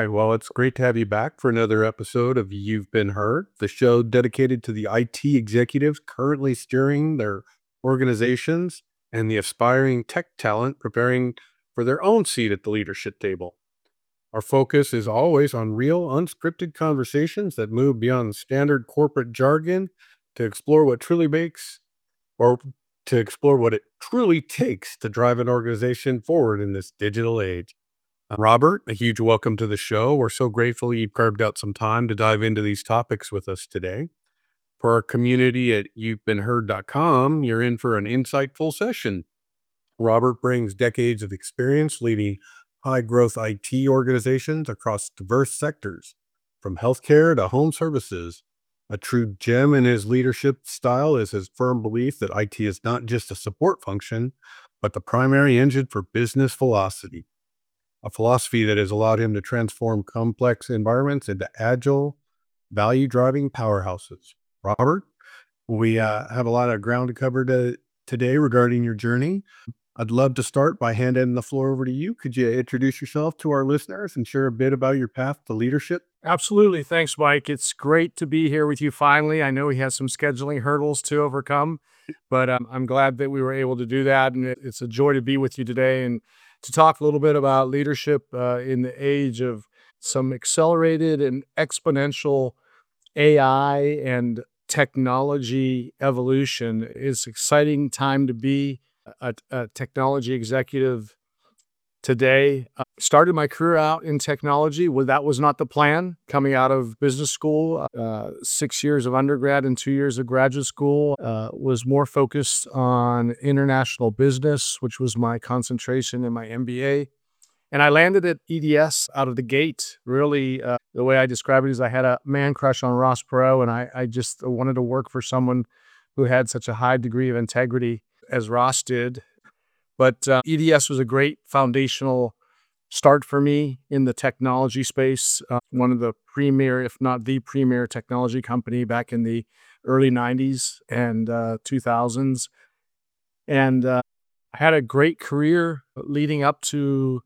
Hi, well, it's great to have you back for another episode of You've Been Heard, the show dedicated to the IT executives currently steering their organizations and the aspiring tech talent preparing for their own seat at the leadership table. Our focus is always on real, unscripted conversations that move beyond standard corporate jargon to explore what truly makes or to explore what it truly takes to drive an organization forward in this digital age. Robert, a huge welcome to the show. We're so grateful you've carved out some time to dive into these topics with us today. For our community at you'vebeenheard.com, you're in for an insightful session. Robert brings decades of experience leading high growth IT organizations across diverse sectors, from healthcare to home services. A true gem in his leadership style is his firm belief that IT is not just a support function, but the primary engine for business velocity, a philosophy that has allowed him to transform complex environments into agile, value driving powerhouses. Robert, we have a lot of ground to cover today regarding your journey. I'd love to start by handing the floor over to you. Could you introduce yourself to our listeners and share a bit about your path to leadership? Absolutely. Thanks, Mike. It's great to be here with you finally. I know we had some scheduling hurdles to overcome, but I'm glad that we were able to do that. And it's a joy to be with you today and to talk a little bit about leadership in the age of some accelerated and exponential AI and technology evolution. It's exciting time to be a technology executive today. Started my career out in technology. Well, that was not the plan. Coming out of business school, 6 years of undergrad and 2 years of graduate school, was more focused on international business, which was my concentration in my MBA. And I landed at EDS out of the gate. Really, the way I describe it is I had a man crush on Ross Perot, and I just wanted to work for someone who had such a high degree of integrity as Ross did. But EDS was a great foundational start for me in the technology space. One of the premier, if not the premier technology company back in the early 90s and 2000s. And I had a great career leading up to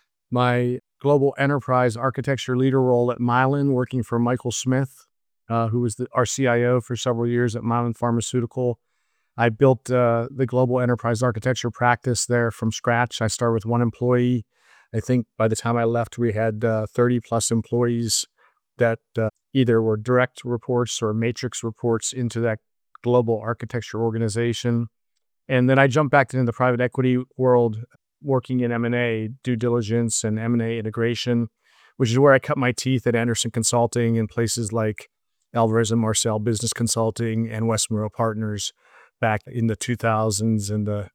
my global enterprise architecture leader role at Mylan, working for Michael Smith, who was our CIO for several years at Mylan Pharmaceutical. I built the global enterprise architecture practice there from scratch. I started with one employee. I think by the time I left, we had 30 plus employees that either were direct reports or matrix reports into that global architecture organization. And then I jumped back into the private equity world, working in M&A, due diligence and M&A integration, which is where I cut my teeth at Anderson Consulting and places like Alvarez and Marcel Business Consulting and West Monroe Partners back in the 2000s and the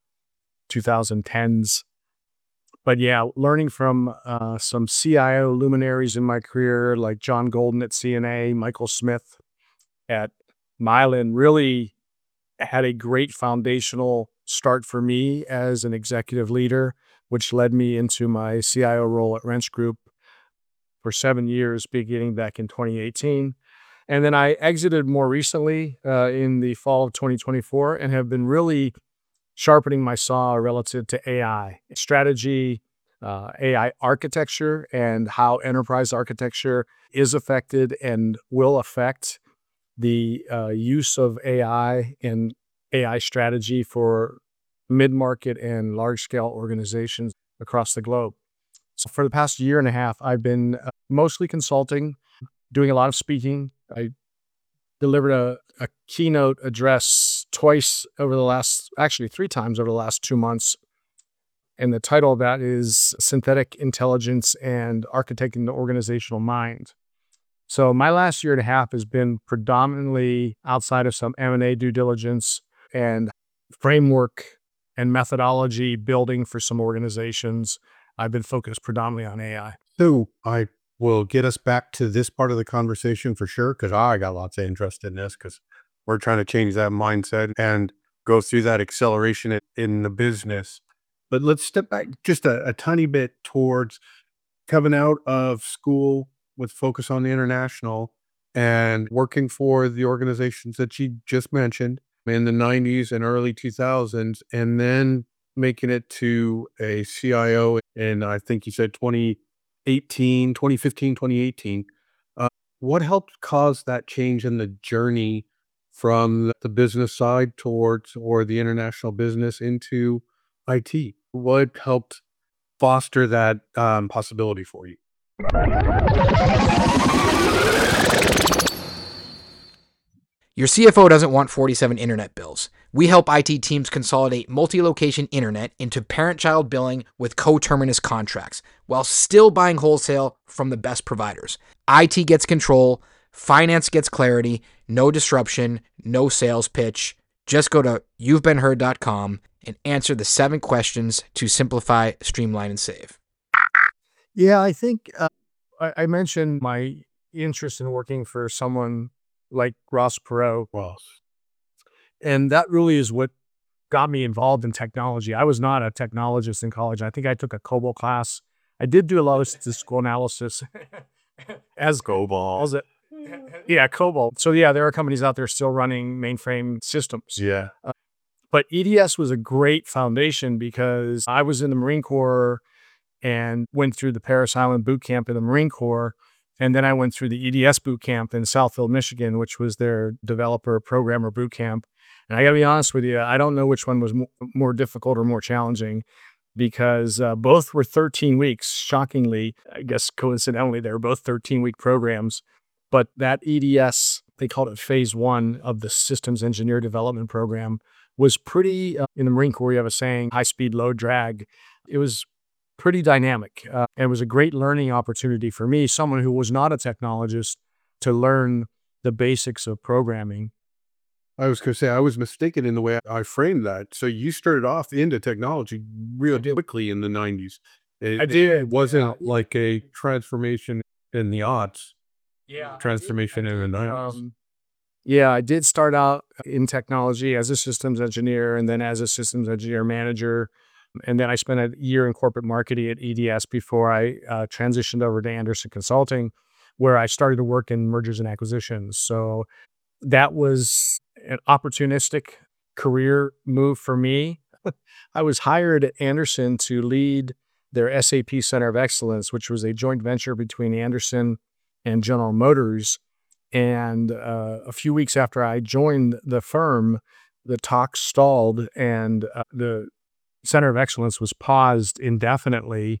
2010s. But yeah, learning from some CIO luminaries in my career, like John Golden at CNA, Michael Smith at Mylan, really had a great foundational start for me as an executive leader, which led me into my CIO role at Wrench Group for 7 years, beginning back in 2018. And then I exited more recently in the fall of 2024 and have been really sharpening my saw relative to AI strategy, AI architecture, and how enterprise architecture is affected and will affect the use of AI and AI strategy for mid-market and large-scale organizations across the globe. So for the past year and a half, I've been mostly consulting, doing a lot of speaking. I delivered a keynote address actually 3 times over the last 2 months. And the title of that is Synthetic Intelligence and Architecting the Organizational Mind. So my last year and a half has been predominantly outside of some M&A due diligence and framework and methodology building for some organizations. I've been focused predominantly on AI. So I will get us back to this part of the conversation for sure, because I got lots of interest in this because we're trying to change that mindset and go through that acceleration in the business. But let's step back just a tiny bit towards coming out of school with focus on the international and working for the organizations that you just mentioned in the 90s and early 2000s, and then making it to a CIO in, I think you said 2015, 2018. What helped cause that change in the journey from the business side towards or the international business into IT? What helped foster that possibility for you? Your CFO doesn't want 47 internet bills. We help IT teams consolidate multi-location internet into parent-child billing with coterminous contracts while still buying wholesale from the best providers. IT gets control, finance gets clarity, no disruption, no sales pitch. Just go to you'vebeenheard.com and answer the 7 questions to simplify, streamline, and save. Yeah, I think I mentioned my interest in working for someone like Ross Perot, Well, and that really is what got me involved in technology. I was not a technologist in college. I think I took a COBOL class. I did do a lot of statistical analysis as COBOL. as a, yeah, COBOL. So yeah, there are companies out there still running mainframe systems. Yeah. But EDS was a great foundation because I was in the Marine Corps and went through the Paris Island boot camp in the Marine Corps. And then I went through the EDS boot camp in Southfield, Michigan, which was their developer programmer boot camp. And I got to be honest with you, I don't know which one was more difficult or more challenging because both were 13 weeks. Shockingly, I guess coincidentally, they were both 13-week programs. But that EDS, they called it phase 1 of the systems engineer development program, was pretty, in the Marine Corps, you have a saying, high speed, low drag. It was pretty dynamic. And it was a great learning opportunity for me, someone who was not a technologist, to learn the basics of programming. I was going to say, I was mistaken in the way I framed that. So you started off into technology real quickly in the 90s. I did. It wasn't like a transformation in the aughts, Yeah. transformation in the 90s. Yeah, I did start out in technology as a systems engineer and then as a systems engineer manager. And then I spent a year in corporate marketing at EDS before I transitioned over to Anderson Consulting, where I started to work in mergers and acquisitions. So that was an opportunistic career move for me. I was hired at Anderson to lead their SAP Center of Excellence, which was a joint venture between Anderson and General Motors. And a few weeks after I joined the firm, the talks stalled and the Center of Excellence was paused indefinitely.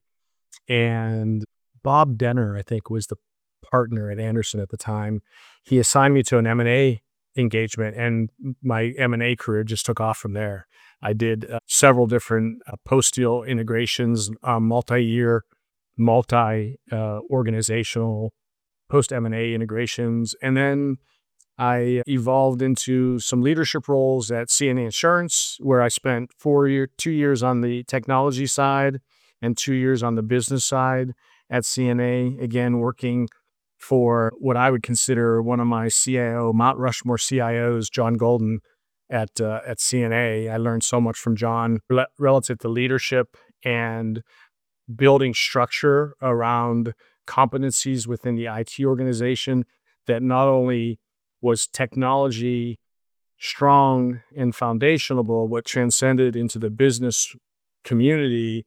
And Bob Denner, I think, was the partner at Anderson at the time. He assigned me to an M&A engagement, and my M&A career just took off from there. I did several different post-deal integrations, multi-year, multi-organizational post-M&A integrations. And then I evolved into some leadership roles at CNA Insurance, where I spent 2 years on the technology side and 2 years on the business side at CNA, again, working for what I would consider one of my CIO, Mount Rushmore CIOs, John Golden at CNA. I learned so much from John relative to leadership and building structure around competencies within the IT organization that not only was technology strong and foundational, but transcended into the business community.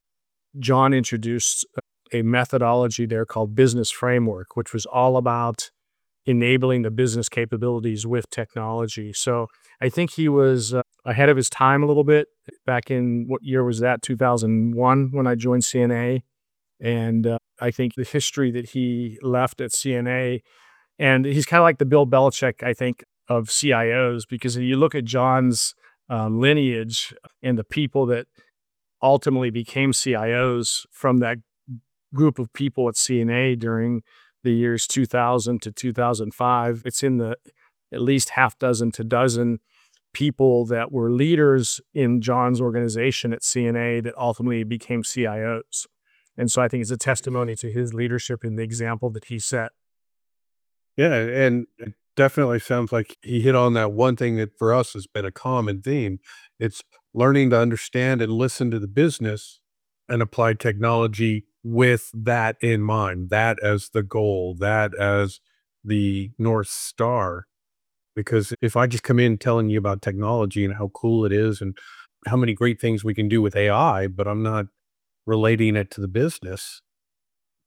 John introduced a methodology there called Business Framework, which was all about enabling the business capabilities with technology. So I think he was ahead of his time a little bit back in, what year was that? 2001 when I joined CNA. And I think the history that he left at CNA, and he's kind of like the Bill Belichick, I think, of CIOs, because if you look at John's lineage and the people that ultimately became CIOs from that group of people at CNA during the years 2000 to 2005, it's in the at least half dozen to dozen people that were leaders in John's organization at CNA that ultimately became CIOs. And so I think it's a testimony to his leadership and the example that he set. Yeah, and it definitely sounds like he hit on that one thing that for us has been a common theme. It's learning to understand and listen to the business and apply technology with that in mind, that as the goal, that as the North Star. Because if I just come in telling you about technology and how cool it is and how many great things we can do with AI, but I'm not relating it to the business,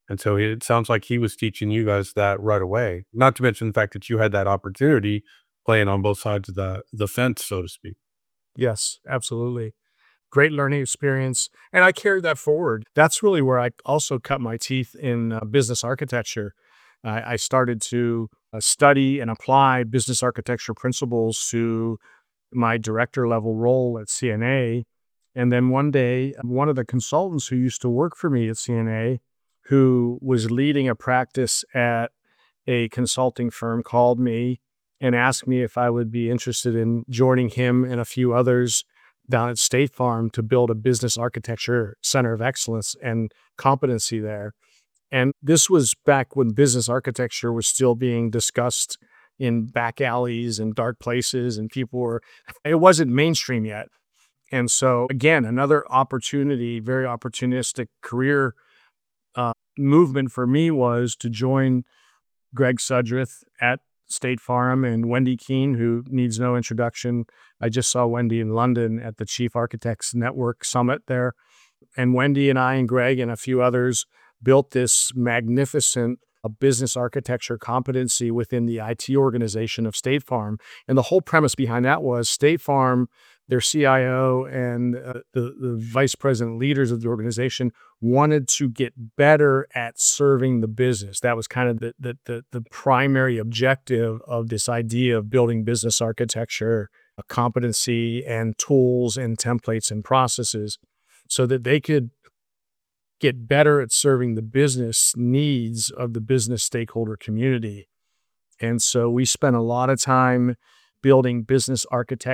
And so it sounds like he was teaching you guys that right away. Not to mention the fact that you had that opportunity playing on both sides of the fence, so to speak. Yes, absolutely. Great learning experience. And I carried that forward. That's really where I also cut my teeth in business architecture. I started to study and apply business architecture principles to my director level role at CNA. And then one day, one of the consultants who used to work for me at CNA, who was leading a practice at a consulting firm, called me and asked me if I would be interested in joining him and a few others down at State Farm to build a business architecture center of excellence and competency there. And this was back when business architecture was still being discussed in back alleys and dark places, and it wasn't mainstream yet. And so, again, another opportunity, very opportunistic career movement for me was to join Greg Sudreth at State Farm and Wendy Keene, who needs no introduction. I just saw Wendy in London at the Chief Architects Network Summit there. And Wendy and I and Greg and a few others built this magnificent business architecture competency within the IT organization of State Farm. And the whole premise behind that was State Farm, their CIO and the vice president leaders of the organization wanted to get better at serving the business. That was kind of the primary objective of this idea of building business architecture, a competency and tools and templates and processes so that they could get better at serving the business needs of the business stakeholder community. And so we spent a lot of time building business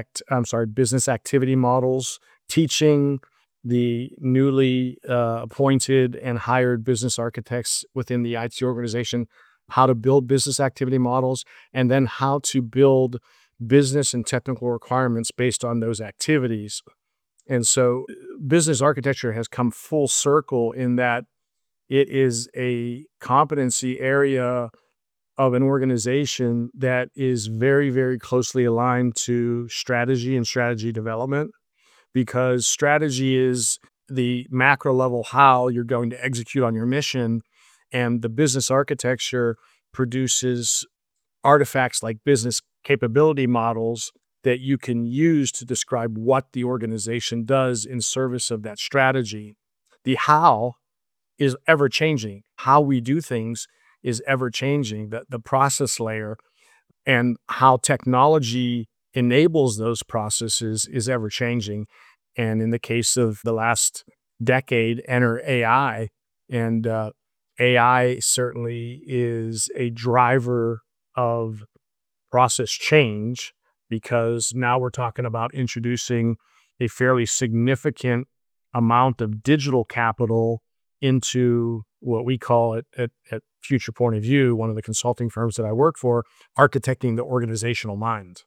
activity models, teaching the newly appointed and hired business architects within the IT organization how to build business activity models, and then how to build business and technical requirements based on those activities. And so business architecture has come full circle in that it is a competency area of an organization that is very, very closely aligned to strategy and strategy development, because strategy is the macro level how you're going to execute on your mission, and the business architecture produces artifacts like business capability models that you can use to describe what the organization does in service of that strategy. The how is ever changing. How we do things is ever changing. The process layer and how technology enables those processes is ever changing. And in the case of the last decade, enter AI. And AI certainly is a driver of process change, because now we're talking about introducing a fairly significant amount of digital capital into what we call it at Future Point of View, one of the consulting firms that I work for, architecting the organizational mind.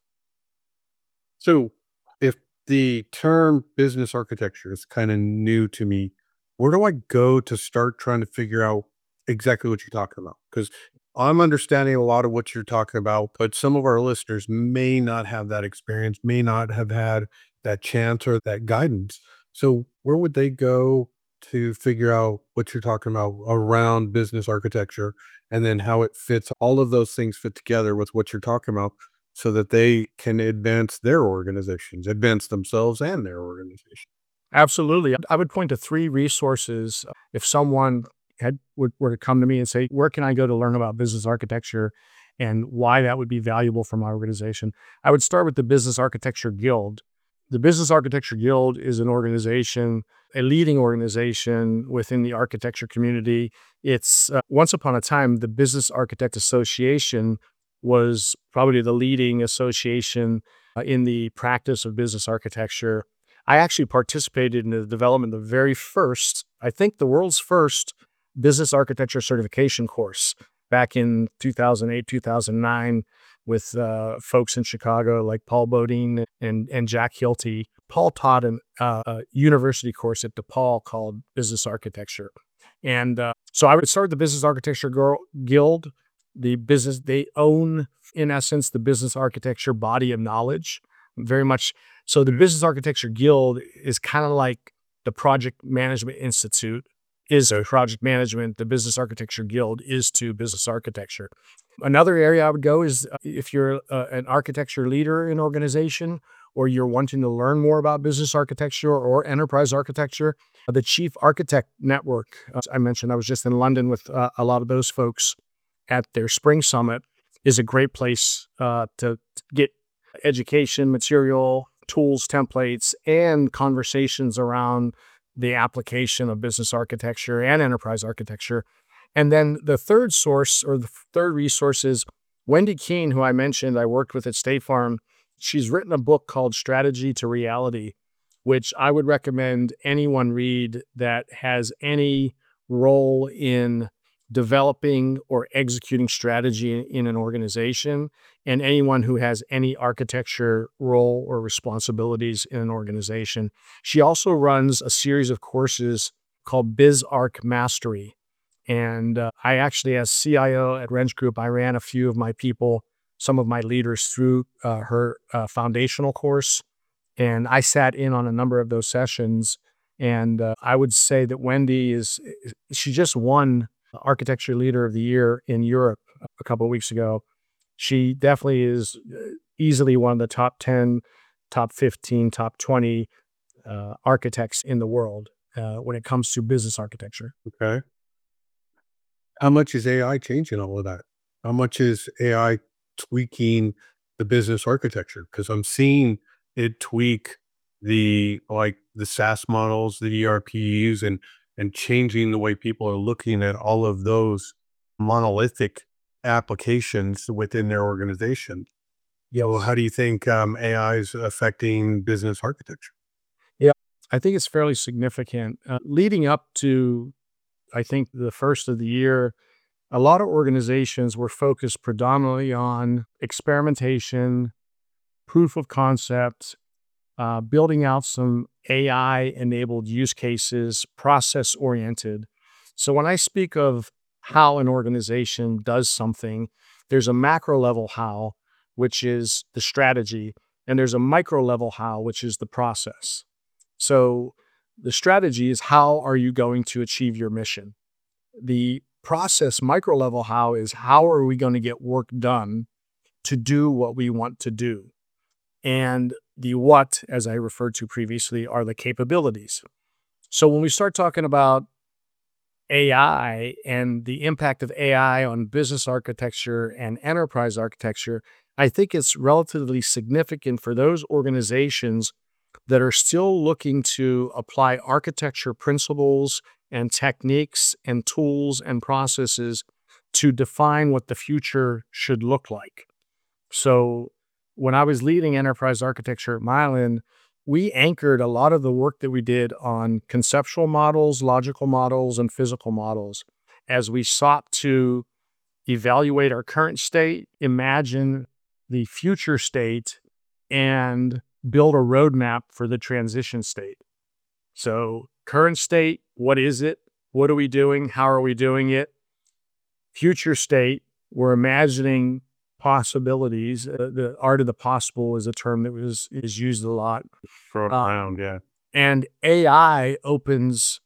So if the term business architecture is kind of new to me, where do I go to start trying to figure out exactly what you're talking about? Because I'm understanding a lot of what you're talking about, but some of our listeners may not have that experience, may not have had that chance or that guidance. So where would they go to figure out what you're talking about around business architecture, and then how it fits, all of those things fit together with what you're talking about so that they can advance their organizations, advance themselves and their organization? Absolutely. I would point to 3 resources. If someone were to come to me and say, where can I go to learn about business architecture and why that would be valuable for my organization, I would start with the Business Architecture Guild. The Business Architecture Guild is an organization, a leading organization within the architecture community. It's once upon a time, the Business Architect Association was probably the leading association in the practice of business architecture. I actually participated in the development of the very first, I think the world's first, business architecture certification course back in 2008, 2009 with folks in Chicago like Paul Bodine and Jack Hilty. Paul taught a university course at DePaul called Business Architecture. And so I would start the Business Architecture Guild. They own, in essence, the business architecture body of knowledge, very much. So the Business Architecture Guild is kind of like the Project Management Institute is to project management, the Business Architecture Guild is to business architecture. Another area I would go is if you're an architecture leader in an organization, or you're wanting to learn more about business architecture or enterprise architecture, the Chief Architect Network, I mentioned I was just in London with a lot of those folks at their spring summit, is a great place to get education, material, tools, templates, and conversations around the application of business architecture and enterprise architecture. And then the third source, or the third resource, is Wendy Keene, who I mentioned I worked with at State Farm. She's written a book called Strategy to Reality, which I would recommend anyone read that has any role in developing or executing strategy in an organization, and anyone who has any architecture role or responsibilities in an organization. She also runs a series of courses called BizArch Mastery. And I actually, as CIO at Wrench Group, I ran a few of my people, some of my leaders through her foundational course. And I sat in on a number of those sessions. And I would say that Wendy she just won Architecture Leader of the Year in Europe a couple of weeks ago. She definitely is easily one of the top 10, top 15, top 20 architects in the world when it comes to business architecture. Okay. How much is AI changing all of that? How much is AI tweaking the business architecture? Because I'm seeing it tweak the SaaS models, the ERPs, and changing the way people are looking at all of those monolithic applications within their organization. Well, how do you think AI is affecting business architecture? I think it's fairly significant. Leading up to, I think, the first of the year, a lot of organizations were focused predominantly on experimentation, proof of concept, building out some AI-enabled use cases, process-oriented. So when I speak of how an organization does something, there's a macro level how, which is the strategy, and there's a micro level how, which is the process. So the strategy is, how are you going to achieve your mission? The process micro level how is, how are we going to get work done to do what we want to do? And the what, as I referred to previously, are the capabilities. So when we start talking about AI and the impact of AI on business architecture and enterprise architecture, I think it's relatively significant for those organizations that are still looking to apply architecture principles and techniques and tools and processes to define what the future should look like. So when I was leading enterprise architecture at Mylan, we anchored a lot of the work that we did on conceptual models, logical models, and physical models as we sought to evaluate our current state, imagine the future state, and build a roadmap for the transition state. So current state, what is it? What are we doing? How are we doing it? Future state, we're imagining possibilities. The art of the possible is a term that is used a lot. Profound, yeah. And AI opens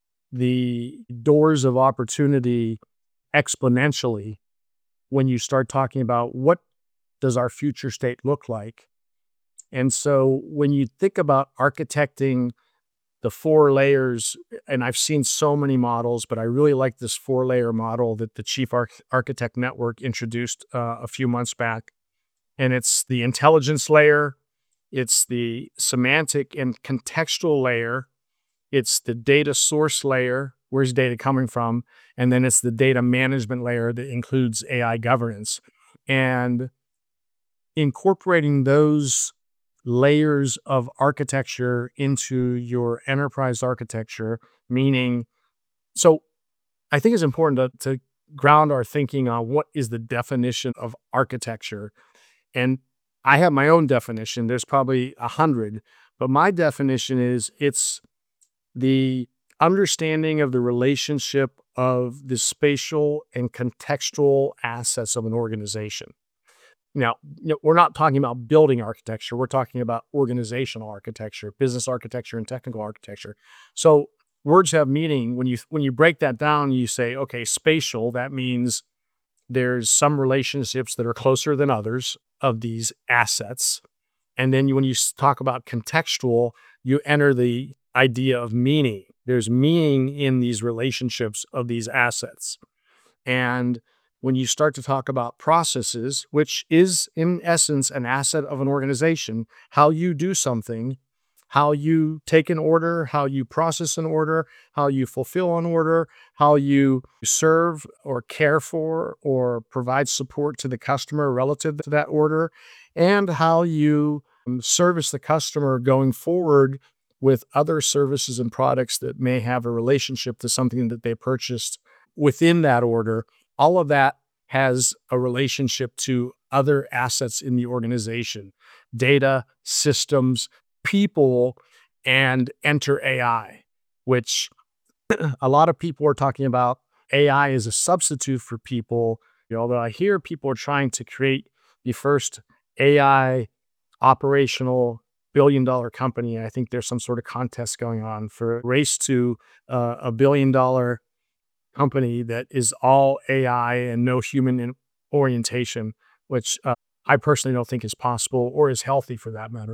the doors of opportunity exponentially when you start talking about what does our future state look like. And so when you think about architecting the 4 layers, and I've seen so many models, but I really like this 4-layer model that the Chief Architect Network introduced a few months back. And it's the intelligence layer, it's the semantic and contextual layer, it's the data source layer, where's data coming from, and then it's the data management layer that includes AI governance. And incorporating those layers of architecture into your enterprise architecture, meaning, so I think it's important to ground our thinking on what is the definition of architecture. And I have my own definition. There's probably 100, but my definition is it's the understanding of the relationship of the spatial and contextual assets of an organization. Now, we're not talking about building architecture. We're talking about organizational architecture, business architecture, and technical architecture. So words have meaning. When you break that down, you say, okay, spatial, that means there's some relationships that are closer than others of these assets. And then when you talk about contextual, you enter the idea of meaning. There's meaning in these relationships of these assets. And when you start to talk about processes, which is in essence an asset of an organization, how you do something, how you take an order, how you process an order, how you fulfill an order, how you serve or care for or provide support to the customer relative to that order, and how you service the customer going forward with other services and products that may have a relationship to something that they purchased within that order. All of that has a relationship to other assets in the organization, data, systems, people, and enter AI, which a lot of people are talking about AI as a substitute for people. Although I hear people are trying to create the first AI operational billion-dollar company. I think there's some sort of contest going on for a race to a billion-dollar company that is all AI and no human orientation, which I personally don't think is possible or is healthy for that matter.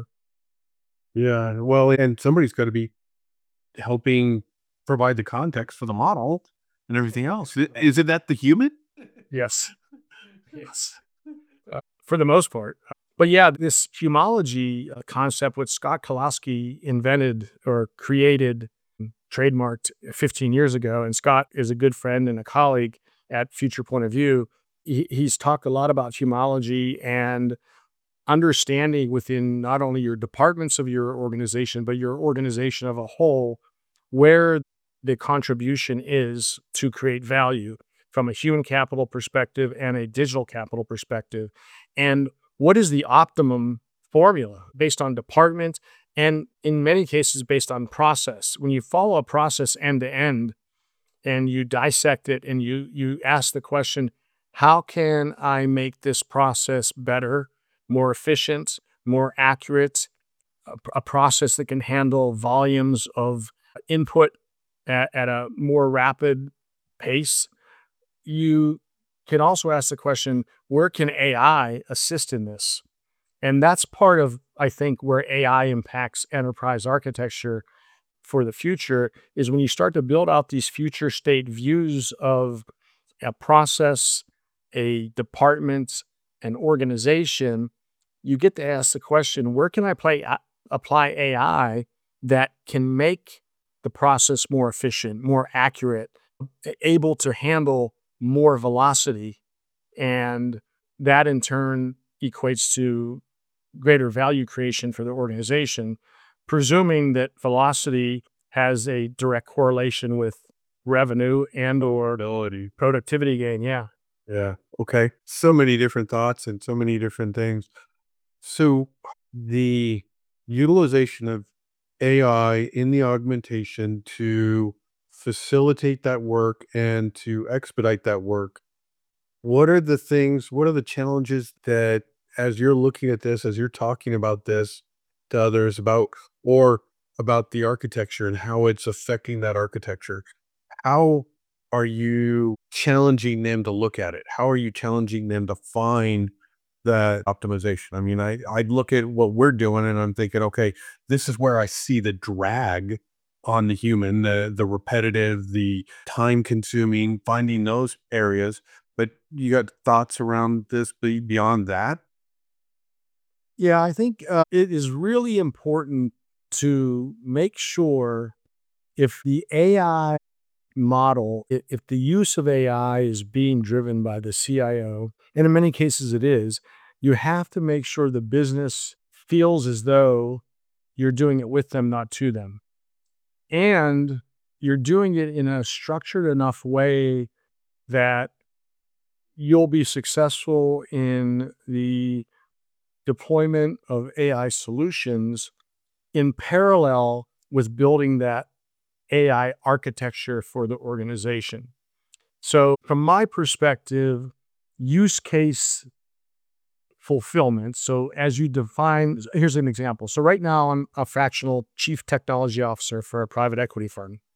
Yeah. Well, and somebody's got to be helping provide the context for the model and everything else. Is it that the human? Yes. Yes. For the most part. But yeah, this humology concept, which Scott Kolosky invented or created, trademarked 15 years ago, and Scott is a good friend and a colleague at Future Point of View. He's talked a lot about humology and understanding within not only your departments of your organization, but your organization of a whole, where the contribution is to create value from a human capital perspective and a digital capital perspective. And what is the optimum formula based on department and in many cases based on process? When you follow a process end to end and you dissect it and you ask the question, how can I make this process better, more efficient, more accurate, a process that can handle volumes of input at a more rapid pace? You can also ask the question, where can AI assist in this? And that's part of, I think, where AI impacts enterprise architecture for the future is when you start to build out these future state views of a process, a department, an organization, you get to ask the question, where can I apply AI that can make the process more efficient, more accurate, able to handle more velocity? And that in turn equates to greater value creation for the organization, presuming that velocity has a direct correlation with revenue and or Ability. productivity gain. Yeah. Yeah. Okay. So many different thoughts and so many different things. So the utilization of AI in the augmentation to facilitate that work and to expedite that work, what are the things, what are the challenges that as you're looking at this, as you're talking about this to others about, or about the architecture and how it's affecting that architecture, how are you challenging them to look at it? How are you challenging them to find that optimization? I mean, I look at what we're doing and I'm thinking, okay, this is where I see the drag on the human, the repetitive, the time consuming, finding those areas. But you got thoughts around this beyond that? Yeah, I think it is really important to make sure if the AI model, if the use of AI is being driven by the CIO, and in many cases it is, you have to make sure the business feels as though you're doing it with them, not to them. And you're doing it in a structured enough way that you'll be successful in the deployment of AI solutions in parallel with building that AI architecture for the organization. So, from my perspective, use case fulfillment. So, as you define, here's an example. So, right now, I'm a fractional chief technology officer for a private equity firm.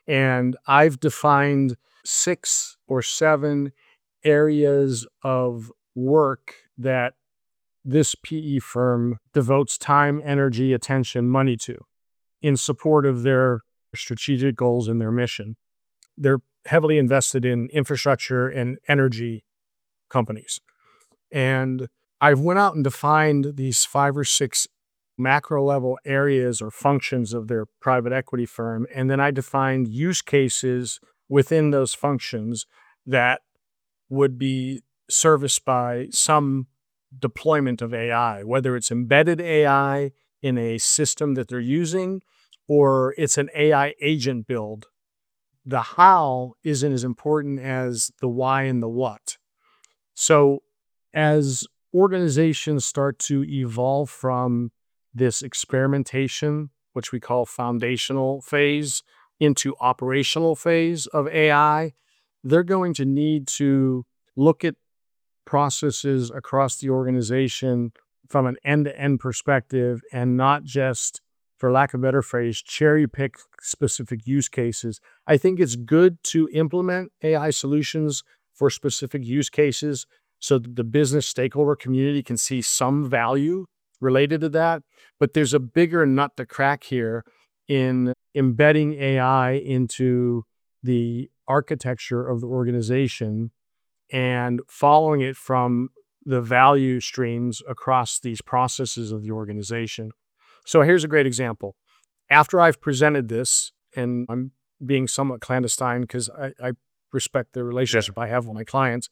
And I've defined 6 or 7 areas of work that this PE firm devotes time, energy, attention, money to in support of their strategic goals and their mission. They're heavily invested in infrastructure and energy companies. And I went out and defined these 5 or 6 macro level areas or functions of their private equity firm. And then I defined use cases within those functions that would be serviced by some deployment of AI, whether it's embedded AI in a system that they're using or it's an AI agent build. The how isn't as important as the why and the what. So as organizations start to evolve from this experimentation, which we call foundational phase, into operational phase of AI, they're going to need to look at processes across the organization from an end-to-end perspective and not just, for lack of a better phrase, cherry pick specific use cases. I think it's good to implement AI solutions for specific use cases so that the business stakeholder community can see some value related to that. But there's a bigger nut to crack here in embedding AI into the architecture of the organization and following it from the value streams across these processes of the organization. So here's a great example. After I've presented this, and I'm being somewhat clandestine because I respect the relationship I have with my clients,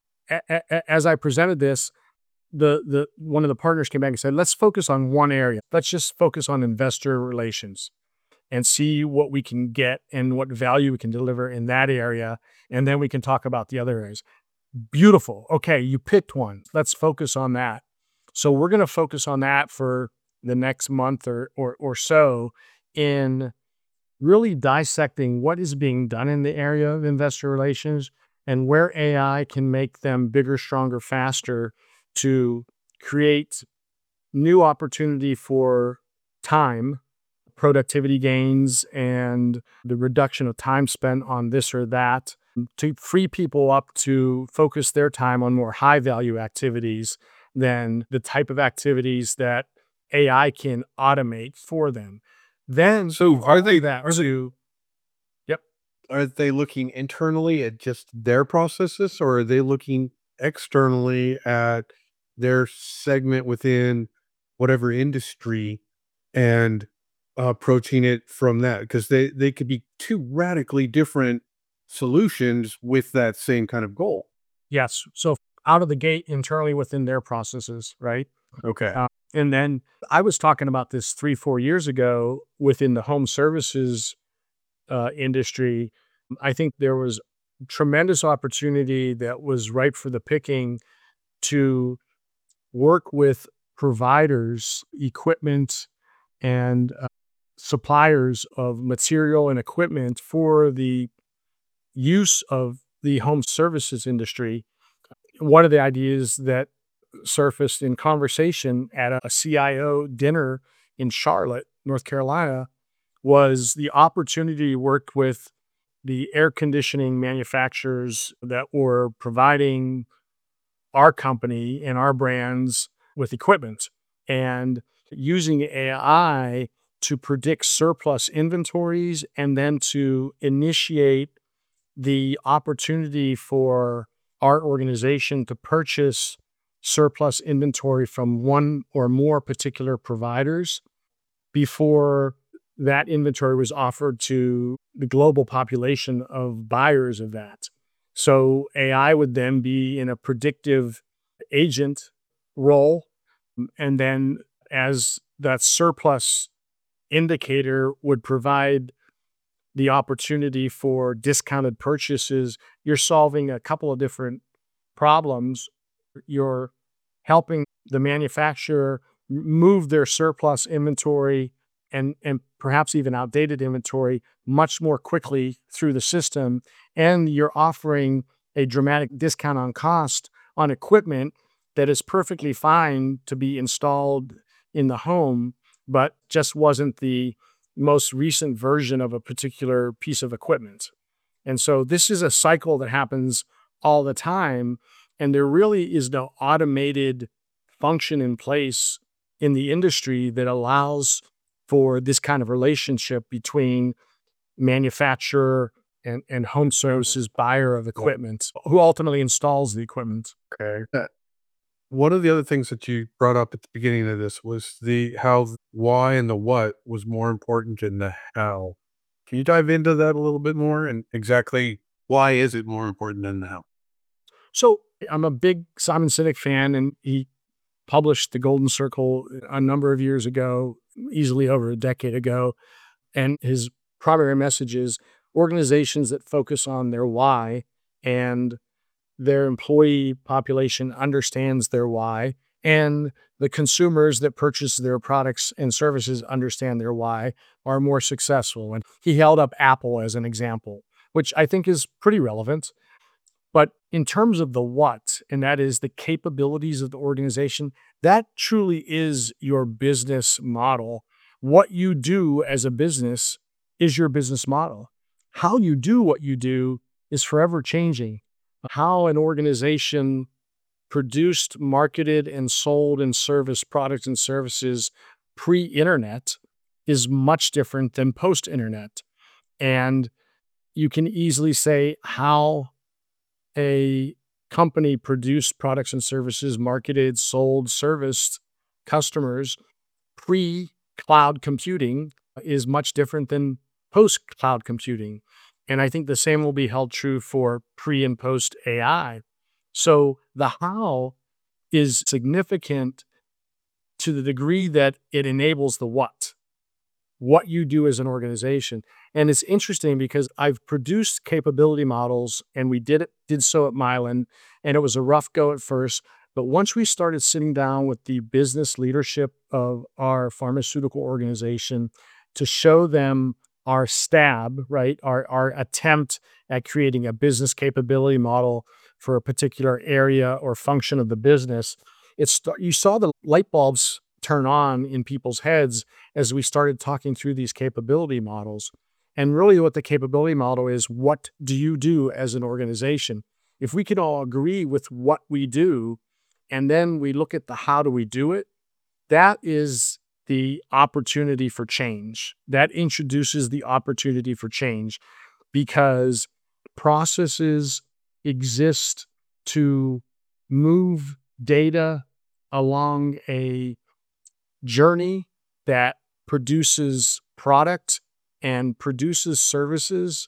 as I presented this, the one of the partners came back and said, let's focus on one area. Let's just focus on investor relations and see what we can get and what value we can deliver in that area. And then we can talk about the other areas. Beautiful. Okay, you picked one. Let's focus on that. So we're going to focus on that for the next month or so in really dissecting what is being done in the area of investor relations and where AI can make them bigger, stronger, faster to create new opportunity for time, productivity gains, and the reduction of time spent on this or that, to free people up to focus their time on more high value activities than the type of activities that AI can automate for them. Then, So are they that to, yep. are they looking internally at just their processes, or are they looking externally at their segment within whatever industry and approaching it from that? Because they could be two radically different solutions with that same kind of goal. Yes. So out of the gate internally within their processes, right? Okay. And then I was talking about this 3-4 years ago within the home services industry. I think there was tremendous opportunity that was ripe for the picking to work with providers, equipment, and suppliers of material and equipment for the use of the home services industry. One of the ideas that surfaced in conversation at a CIO dinner in Charlotte, North Carolina, was the opportunity to work with the air conditioning manufacturers that were providing our company and our brands with equipment and using AI to predict surplus inventories and then to initiate the opportunity for our organization to purchase surplus inventory from one or more particular providers before that inventory was offered to the global population of buyers of that. So AI would then be in a predictive agent role. And then as that surplus indicator would provide the opportunity for discounted purchases, you're solving a couple of different problems. You're helping the manufacturer move their surplus inventory and perhaps even outdated inventory much more quickly through the system. And you're offering a dramatic discount on cost on equipment that is perfectly fine to be installed in the home, but just wasn't the most recent version of a particular piece of equipment. And so this is a cycle that happens all the time. And there really is no automated function in place in the industry that allows for this kind of relationship between manufacturer and home services buyer of equipment who ultimately installs the equipment. Okay. One of the other things that you brought up at the beginning of this was the how why and the what was more important than the how. Can you dive into that a little bit more and exactly why is it more important than the how? So I'm a big Simon Sinek fan, and he published The Golden Circle a number of years ago, easily over a decade ago. And his primary message is organizations that focus on their why and their employee population understands their why, and the consumers that purchase their products and services understand their why, are more successful. And he held up Apple as an example, which I think is pretty relevant. But in terms of the what, and that is the capabilities of the organization, that truly is your business model. What you do as a business is your business model. How you do what you do is forever changing. How an organization produced, marketed, and sold and serviced products and services pre-internet is much different than post-internet. And you can easily say how a company produced products and services, marketed, sold, serviced customers pre-cloud computing is much different than post-cloud computing. And I think the same will be held true for pre and post AI. So the how is significant to the degree that it enables the what you do as an organization. And it's interesting because I've produced capability models, and we did so at Mylan, and it was a rough go at first. But once we started sitting down with the business leadership of our pharmaceutical organization to show them our stab, right, our attempt at creating a business capability model for a particular area or function of the business, you saw the light bulbs turn on in people's heads as we started talking through these capability models. And really what the capability model is, what do you do as an organization? If we can all agree with what we do, and then we look at the how do we do it, that is the opportunity for change. That introduces the opportunity for change because processes exist to move data along a journey that produces product and produces services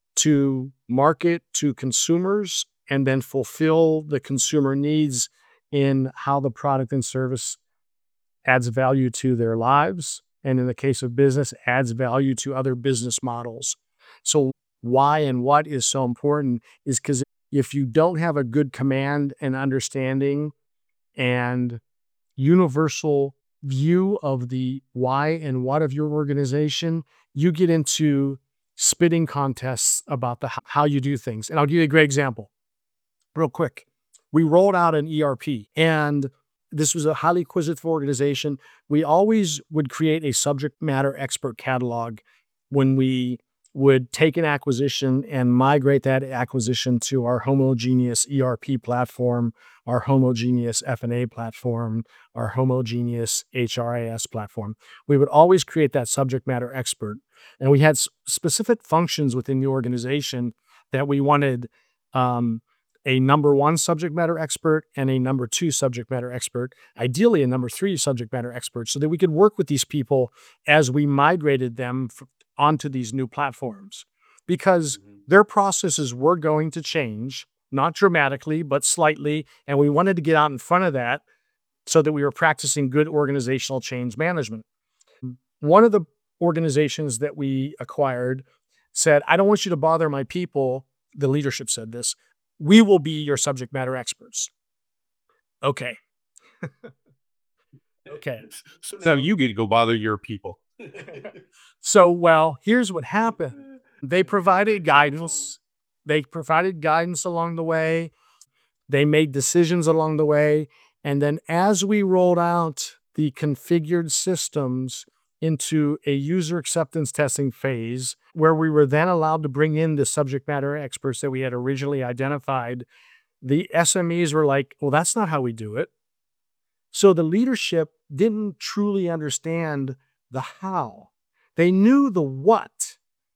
to market to consumers and then fulfill the consumer needs in how the product and service adds value to their lives. And in the case of business, adds value to other business models. So why and what is so important is because if you don't have a good command and understanding and universal view of the why and what of your organization, you get into spitting contests about the how you do things. And I'll give you a great example real quick. We rolled out an ERP, and this was a highly acquisitive organization. We always would create a subject matter expert catalog when we would take an acquisition and migrate that acquisition to our homogeneous ERP platform, our homogeneous F&A platform, our homogeneous HRIS platform. We would always create that subject matter expert. And we had specific functions within the organization that we wanted a number one subject matter expert and a number two subject matter expert, ideally a number three subject matter expert, so that we could work with these people as we migrated them onto these new platforms. Because their processes were going to change, not dramatically, but slightly, and we wanted to get out in front of that so that we were practicing good organizational change management. One of the organizations that we acquired said, I don't want you to bother my people. The leadership said this. We will be your subject matter experts. Okay. Okay. So you get to go bother your people. So, well, here's what happened. They provided guidance. They provided guidance along the way. They made decisions along the way. And then as we rolled out the configured systems, into a user acceptance testing phase where we were then allowed to bring in the subject matter experts that we had originally identified. The SMEs were like, well, that's not how we do it. So the leadership didn't truly understand the how. They knew the what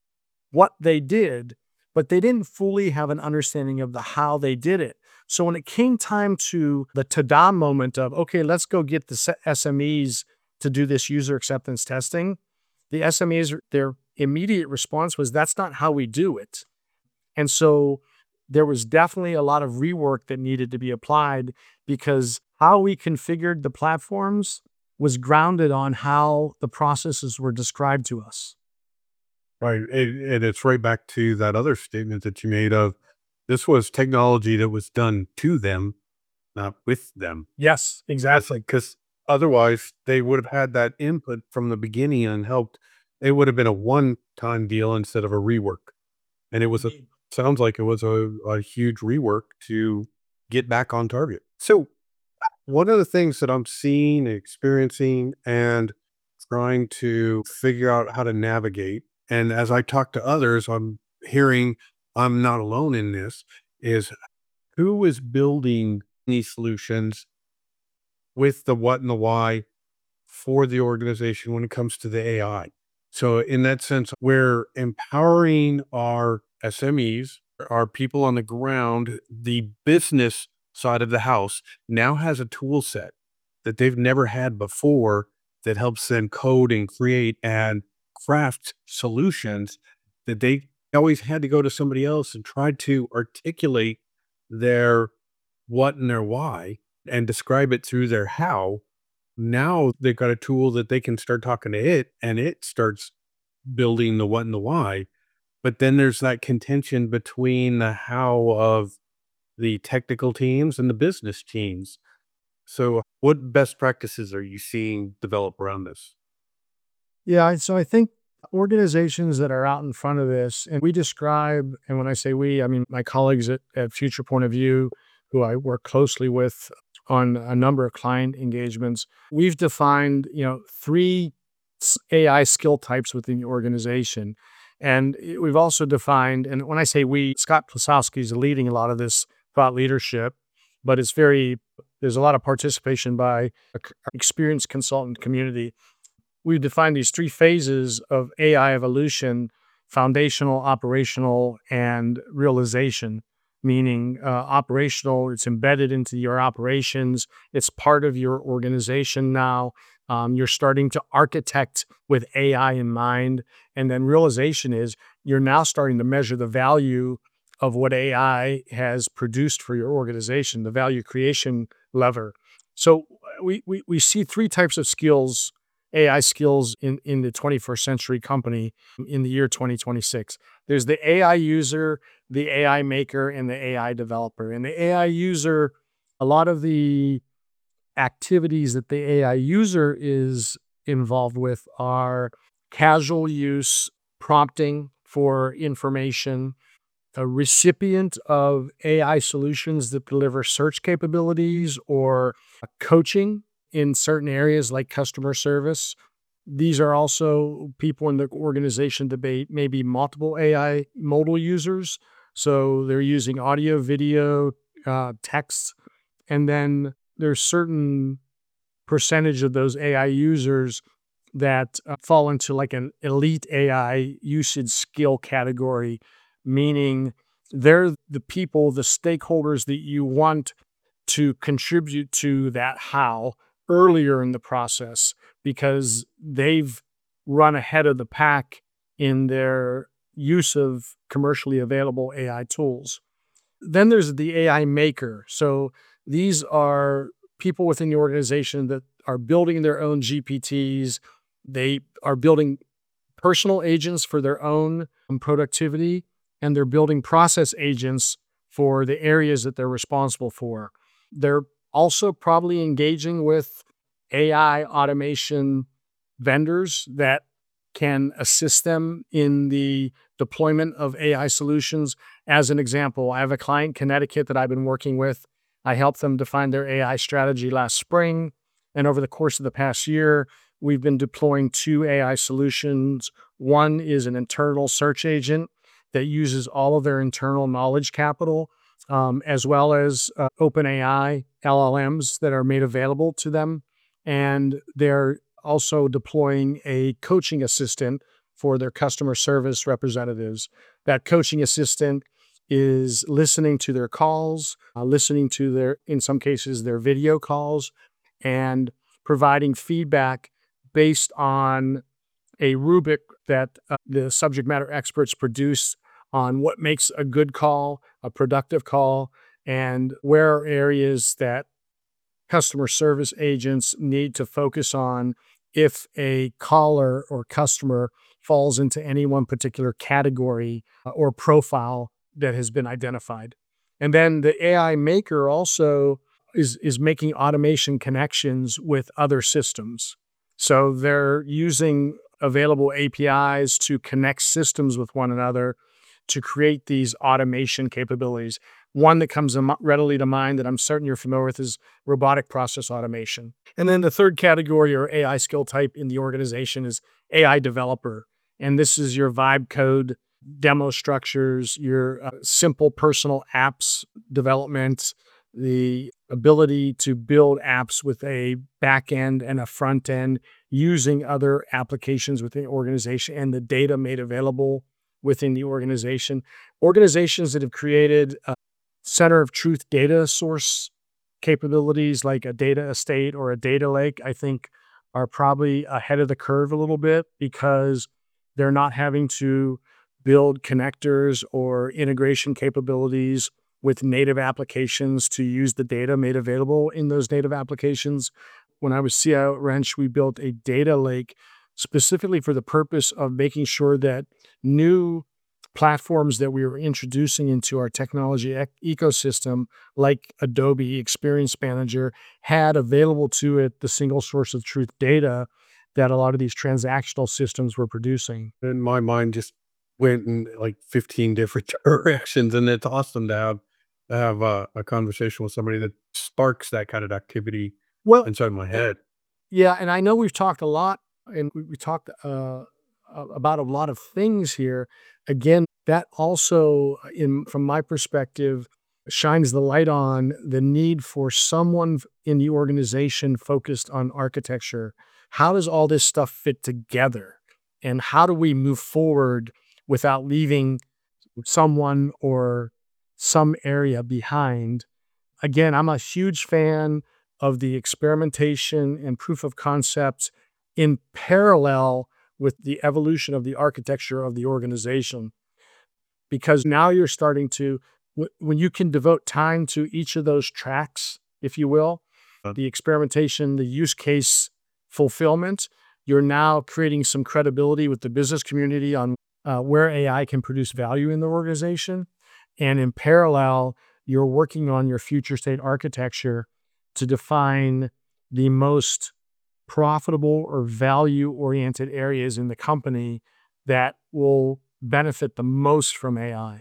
they did, but they didn't fully have an understanding of the how they did it. So when it came time to the ta-da moment of, okay, let's go get the SMEs to do this user acceptance testing, the SMEs, their immediate response was, that's not how we do it. And so there was definitely a lot of rework that needed to be applied, because how we configured the platforms was grounded on how the processes were described to us. Right. And it's right back to that other statement that you made of this was technology that was done to them, not with them. Yes, exactly. Because otherwise they would have had that input from the beginning and helped. It would have been a one-time deal instead of a rework. And it was sounds like it was a huge rework to get back on target. So one of the things that I'm seeing, experiencing, and trying to figure out how to navigate, and as I talk to others, I'm hearing I'm not alone in this, is who is building these solutions with the what and the why for the organization when it comes to the AI. So in that sense, we're empowering our SMEs, our people on the ground. The business side of the house now has a tool set that they've never had before that helps them code and create and craft solutions that they always had to go to somebody else and try to articulate their what and their why and describe it through their how. Now they've got a tool that they can start talking to it and it starts building the what and the why. But then there's that contention between the how of the technical teams and the business teams. So what best practices are you seeing develop around this? Yeah, so I think organizations that are out in front of this, and we describe, and when I say we, I mean my colleagues at Future Point of View, who I work closely with on a number of client engagements, we've defined, three AI skill types within the organization. And we've also defined, and when I say we, Scott Plasowski is leading a lot of this thought leadership, but there's a lot of participation by a experienced consultant community. We've defined these three phases of AI evolution: foundational, operational, and realization. Meaning operational, it's embedded into your operations. It's part of your organization now. You're starting to architect with AI in mind. And then realization is you're now starting to measure the value of what AI has produced for your organization, the value creation lever. So we see three types of skills, AI skills in the 21st century company in the year 2026. There's the AI user, the AI maker, and the AI developer. And the AI user, a lot of the activities that the AI user is involved with are casual use, prompting for information, a recipient of AI solutions that deliver search capabilities or coaching in certain areas like customer service. These are also people in the organization that may be multiple AI modal users. So they're using audio, video, text, and then there's certain percentage of those AI users that fall into like an elite AI usage skill category, meaning they're the people, the stakeholders that you want to contribute to that how earlier in the process, because they've run ahead of the pack in their use of commercially available AI tools. Then there's the AI maker. So these are people within the organization that are building their own GPTs. They are building personal agents for their own productivity, and they're building process agents for the areas that they're responsible for. They're also probably engaging with AI automation vendors that can assist them in the deployment of AI solutions. As an example, I have a client, Connecticut, that I've been working with. I helped them define their AI strategy last spring. And over the course of the past year, we've been deploying 2 AI solutions. One is an internal search agent that uses all of their internal knowledge capital, as well as OpenAI LLMs that are made available to them. And they're also deploying a coaching assistant for their customer service representatives. That coaching assistant is listening to their calls, listening to their, in some cases, their video calls, and providing feedback based on a rubric that the subject matter experts produce on what makes a good call, a productive call, and where are areas that customer service agents need to focus on if a caller or customer falls into any one particular category or profile that has been identified. And then the AI maker also is making automation connections with other systems. So they're using available APIs to connect systems with one another to create these automation capabilities. One that comes readily to mind that I'm certain you're familiar with is robotic process automation. And then the third category or AI skill type in the organization is AI developer. And this is your vibe code demo structures, your simple personal apps development, the ability to build apps with a back end and a front end using other applications within the organization and the data made available within the organization. Organizations that have created center of truth data source capabilities like a data estate or a data lake, I think are probably ahead of the curve a little bit because they're not having to build connectors or integration capabilities with native applications to use the data made available in those native applications. When I was CIO at Wrench, we built a data lake specifically for the purpose of making sure that new platforms that we were introducing into our technology ecosystem, like Adobe Experience Manager, had available to it the single source of truth data that a lot of these transactional systems were producing. And my mind just went in like 15 different directions, and it's awesome to have a conversation with somebody that sparks that kind of activity Well, inside my head. yeah, and I know we've talked a lot, and we talked about a lot of things here. Again, that also, from my perspective, shines the light on the need for someone in the organization focused on architecture. How does all this stuff fit together? And how do we move forward without leaving someone or some area behind? Again, I'm a huge fan of the experimentation and proof of concepts in parallel with the evolution of the architecture of the organization. Because now you're starting to, when you can devote time to each of those tracks, if you will, the experimentation, the use case fulfillment, you're now creating some credibility with the business community on where AI can produce value in the organization. And in parallel, you're working on your future state architecture to define the most profitable or value-oriented areas in the company that will benefit the most from AI.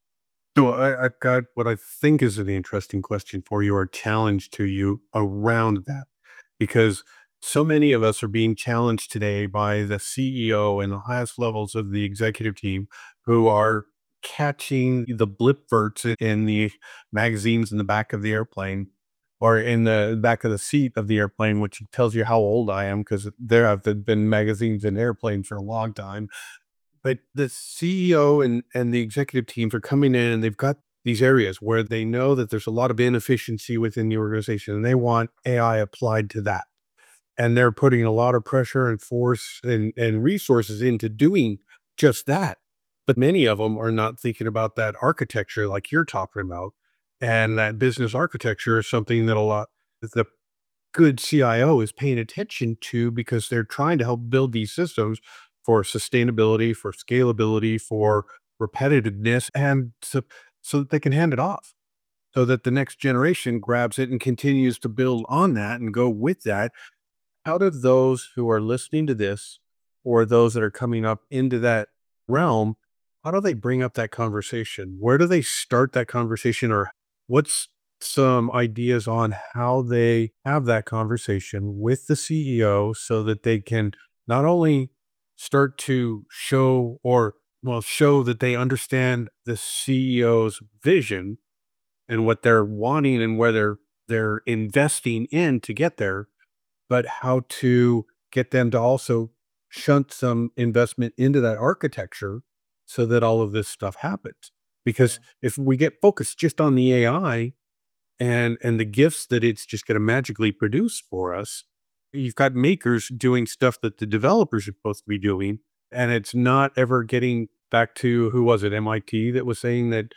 So I've got what I think is an interesting question for you or challenge to you around that, because so many of us are being challenged today by the CEO and the highest levels of the executive team who are catching the blip verts in the magazines in the back of the airplane or in the back of the seat of the airplane, which tells you how old I am because there have been magazines in airplanes for a long time. But the CEO and the executive teams are coming in and they've got these areas where they know that there's a lot of inefficiency within the organization and they want AI applied to that. And they're putting a lot of pressure and force and resources into doing just that. But many of them are not thinking about that architecture like you're talking about. And that business architecture is something that the good CIO is paying attention to because they're trying to help build these systems for sustainability, for scalability, for repetitiveness, and so that they can hand it off so that the next generation grabs it and continues to build on that and go with that. How do those who are listening to this or those that are coming up into that realm, how do they bring up that conversation? Where do they start that conversation or what's some ideas on how they have that conversation with the CEO so that they can not only start to show or show that they understand the CEO's vision and what they're wanting and where they're investing in to get there, but how to get them to also shunt some investment into that architecture so that all of this stuff happens. Because if we get focused just on the AI and the gifts that it's just going to magically produce for us, you've got makers doing stuff that the developers are supposed to be doing, and it's not ever getting back to, who was it, MIT, that was saying that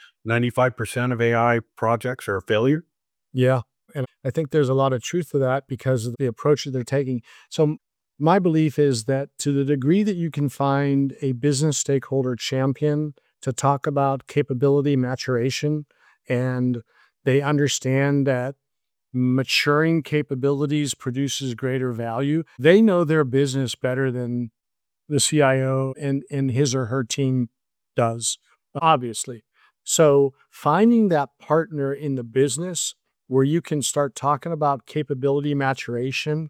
95% of AI projects are a failure. Yeah. And I think there's a lot of truth to that because of the approach that they're taking. So, my belief is that to the degree that you can find a business stakeholder champion to talk about capability maturation, and they understand that maturing capabilities produces greater value, they know their business better than the CIO and his or her team does, obviously. So finding that partner in the business where you can start talking about capability maturation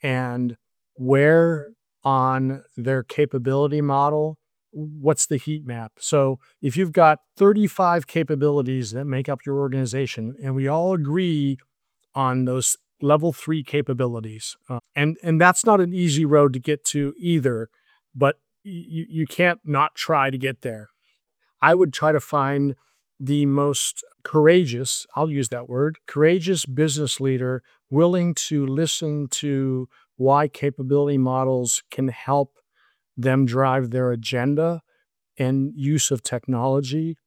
and where on their capability model, what's the heat map? So if you've got 35 capabilities that make up your organization and we all agree on those level 3 capabilities, and that's not an easy road to get to either, but you can't not try to get there. I would try to find the most courageous, I'll use that word, courageous business leader willing to listen to why capability models can help them drive their agenda and use of technology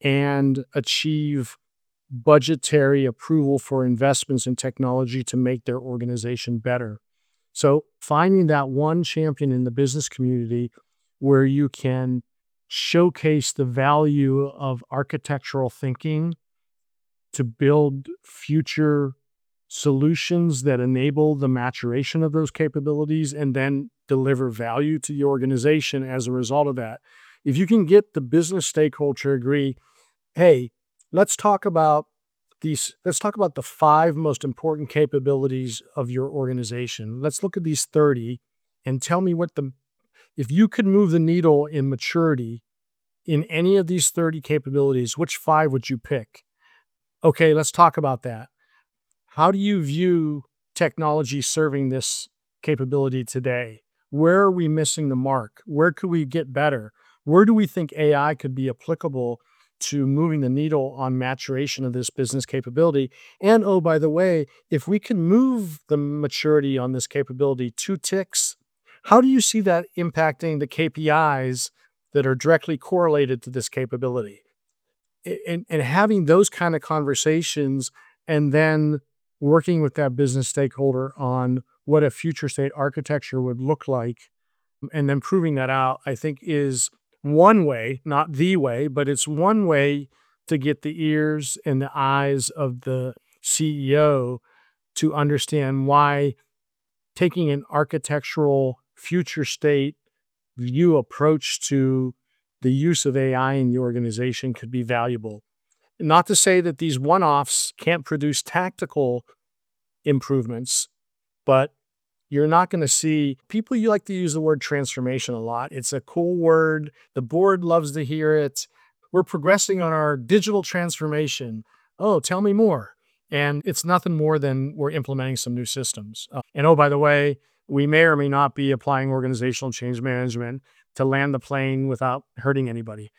and achieve budgetary approval for investments in technology to make their organization better. So finding that one champion in the business community where you can showcase the value of architectural thinking to build future solutions that enable the maturation of those capabilities and then deliver value to the organization as a result of that. If you can get the business stakeholder to agree, hey, let's talk about the 5 most important capabilities of your organization. Let's look at these 30 and tell me if you could move the needle in maturity in any of these 30 capabilities, which 5 would you pick? Okay, let's talk about that. How do you view technology serving this capability today? Where are we missing the mark? Where could we get better? Where do we think AI could be applicable to moving the needle on maturation of this business capability? And oh, by the way, if we can move the maturity on this capability 2 ticks, how do you see that impacting the KPIs that are directly correlated to this capability? And having those kind of conversations and then working with that business stakeholder on what a future state architecture would look like and then proving that out, I think is one way, not the way, but it's one way to get the ears and the eyes of the CEO to understand why taking an architectural future state view approach to the use of AI in the organization could be valuable. Not to say that these one-offs can't produce tactical improvements, but you're not going to see people. You like to use the word transformation a lot. It's a cool word. The board loves to hear it. We're progressing on our digital transformation. Oh, tell me more. And it's nothing more than we're implementing some new systems. And oh, by the way, we may or may not be applying organizational change management to land the plane without hurting anybody.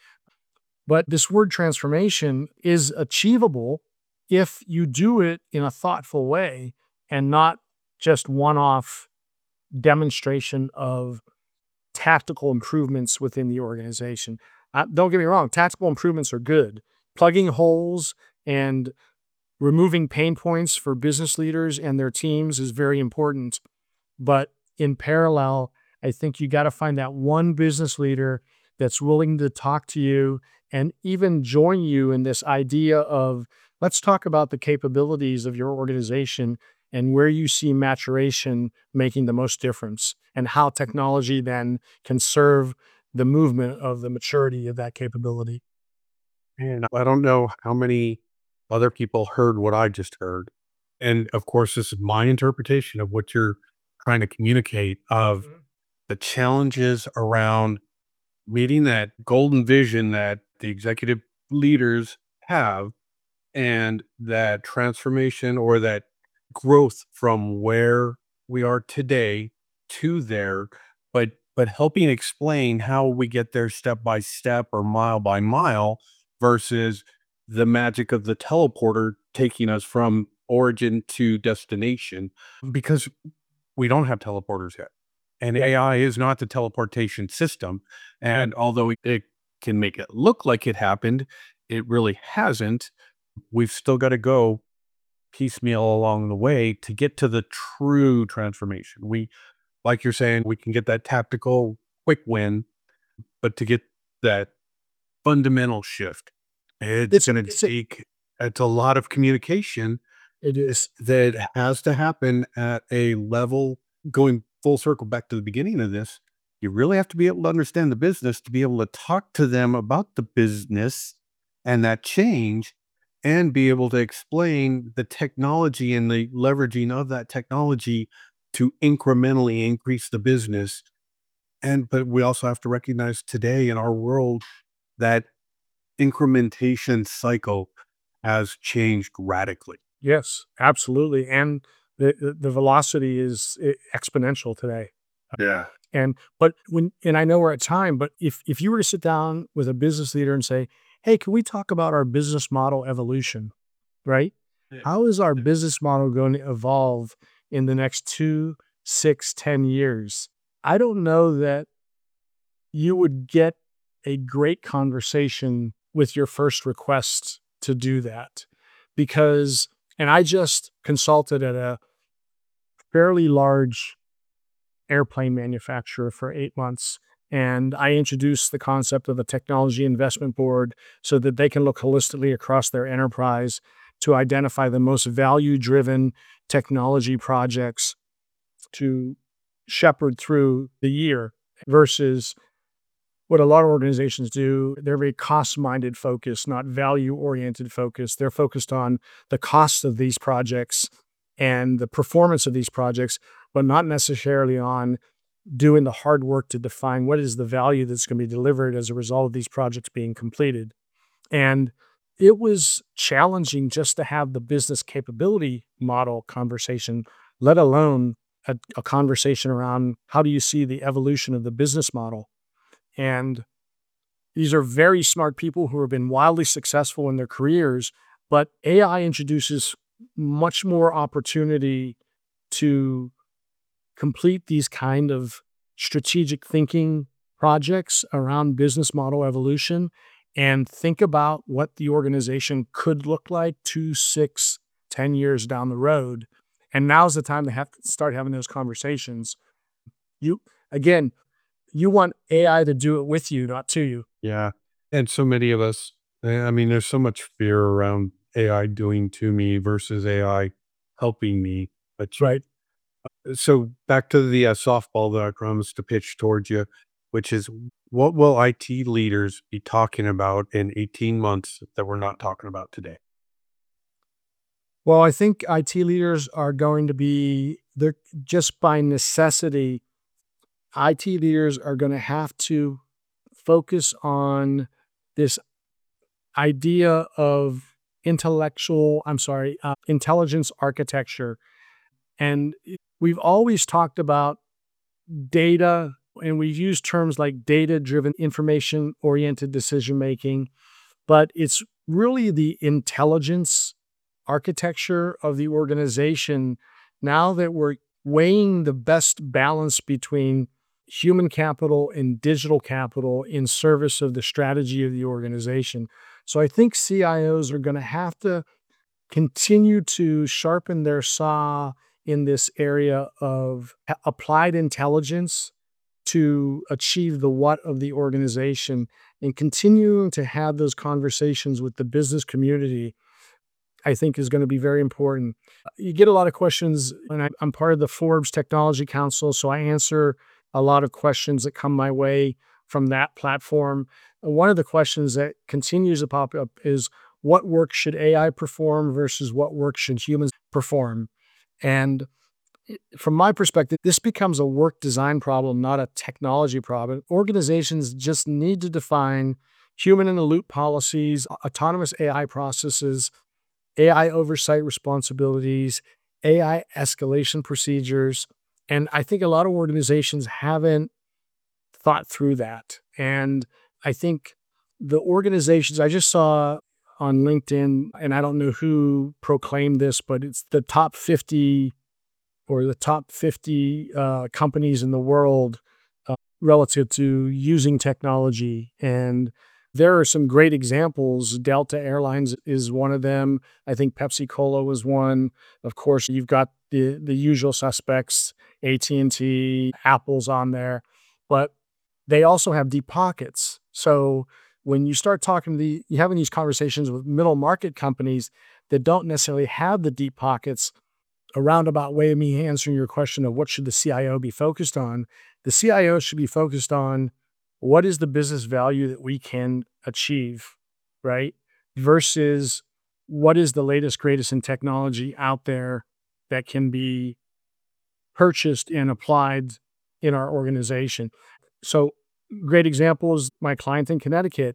But this word transformation is achievable if you do it in a thoughtful way and not just one-off demonstration of tactical improvements within the organization. Don't get me wrong, tactical improvements are good. Plugging holes and removing pain points for business leaders and their teams is very important. But in parallel, I think you got to find that one business leader that's willing to talk to you and even join you in this idea of, let's talk about the capabilities of your organization and where you see maturation making the most difference and how technology then can serve the movement of the maturity of that capability. And I don't know how many other people heard what I just heard. And of course, this is my interpretation of what you're trying to communicate of the challenges around meeting that golden vision that the executive leaders have, and that transformation or that growth from where we are today to there, but helping explain how we get there step by step or mile by mile versus the magic of the teleporter taking us from origin to destination, because we don't have teleporters yet. And AI is not the teleportation system. And although it can make it look like it happened, it really hasn't. We've still got to go piecemeal along the way to get to the true transformation. Like you're saying, we can get that tactical quick win, but to get that fundamental shift, it's going to take, it's a lot of communication. It is that has to happen at a level, going full circle back to the beginning of this. You really have to be able to understand the business to be able to talk to them about the business and that change, and be able to explain the technology and the leveraging of that technology to incrementally increase the business. But we also have to recognize today in our world that incrementation cycle has changed radically. Yes, absolutely. And the velocity is exponential today. Yeah. And I know we're at time, but if you were to sit down with a business leader and say, hey, can we talk about our business model evolution, right? Yeah. How is our business model going to evolve in the next 2, 6, 10 years? I don't know that you would get a great conversation with your first request to do that, because, and I just consulted at a fairly large airplane manufacturer for 8 months. And I introduced the concept of a technology investment board so that they can look holistically across their enterprise to identify the most value-driven technology projects to shepherd through the year, versus what a lot of organizations do. They're very cost-minded focused, not value-oriented focused. They're focused on the cost of these projects and the performance of these projects, but not necessarily on doing the hard work to define what is the value that's going to be delivered as a result of these projects being completed. And it was challenging just to have the business capability model conversation, let alone a conversation around how do you see the evolution of the business model. And these are very smart people who have been wildly successful in their careers, but AI introduces much more opportunity to complete these kind of strategic thinking projects around business model evolution and think about what the organization could look like 2, 6, 10 years down the road. And now's the time to have to start having those conversations. You want AI to do it with you, not to you. Yeah. And so many of us, I mean, there's so much fear around AI doing to me versus AI helping me. But Right. so back to the softball that I promised to pitch towards you, which is, what will IT leaders be talking about in 18 months that we're not talking about today? Well, I think IT leaders are going to be, they're just by necessity, IT leaders are going to have to focus on this idea of intelligence architecture. And we've always talked about data, and we've used terms like data-driven, information-oriented decision-making, but it's really the intelligence architecture of the organization now that we're weighing the best balance between human capital and digital capital in service of the strategy of the organization. So I think CIOs are going to have to continue to sharpen their saw in this area of applied intelligence to achieve the what of the organization, and continuing to have those conversations with the business community, I think, is going to be very important. You get a lot of questions, and I'm part of the Forbes Technology Council, so I answer a lot of questions that come my way from that platform. One of the questions that continues to pop up is, what work should AI perform versus what work should humans perform. And from my perspective, this becomes a work design problem, not a technology problem. Organizations just need to define human in the loop policies, autonomous AI processes, AI oversight responsibilities, AI escalation procedures. And I think a lot of organizations haven't thought through that. And I think the organizations I just saw on LinkedIn, and I don't know who proclaimed this, but it's the top 50 or the top 50 companies in the world relative to using technology. And there are some great examples. Delta Airlines is one of them. I think Pepsi Cola was one. Of course, you've got the usual suspects, AT&T, Apple's on there, but they also have deep pockets. So when you start you're having these conversations with middle market companies that don't necessarily have the deep pockets, a roundabout way of me answering your question of what should the CIO be focused on, the CIO should be focused on what is the business value that we can achieve, right? Versus what is the latest, greatest in technology out there that can be purchased and applied in our organization. So great example is my client in Connecticut.